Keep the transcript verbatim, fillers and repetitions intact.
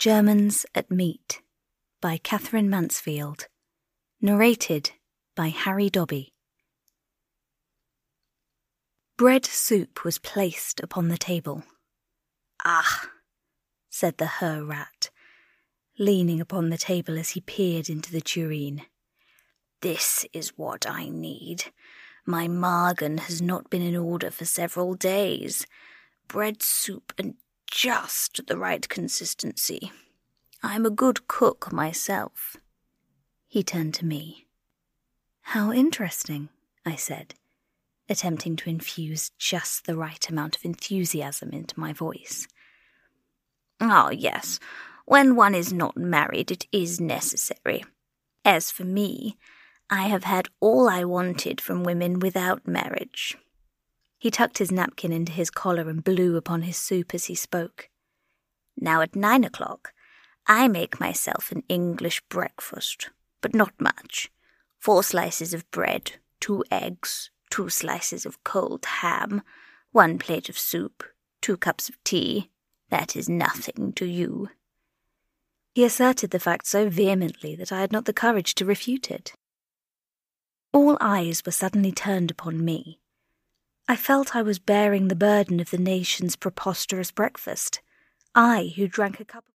Germans at Meat by Catherine Mansfield. Narrated by Harry Dobby. Bread soup was placed upon the table. "Ah," said the Her Rat, leaning upon the table as he peered into the tureen. "This is what I need. My magen has not been in order for several days. Bread soup and just the right consistency. I'm a good cook myself." He turned to me. "How interesting," I said, attempting to infuse just the right amount of enthusiasm into my voice. "Ah, yes. When one is not married, it is necessary. As for me, I have had all I wanted from women without marriage." He tucked his napkin into his collar and blew upon his soup as he spoke. "Now at nine o'clock, I make myself an English breakfast, but not much. Four slices of bread, two eggs, two slices of cold ham, one plate of soup, two cups of tea. That is nothing to you." He asserted the fact so vehemently that I had not the courage to refute it. All eyes were suddenly turned upon me. I felt I was bearing the burden of the nation's preposterous breakfast, I who drank a cup of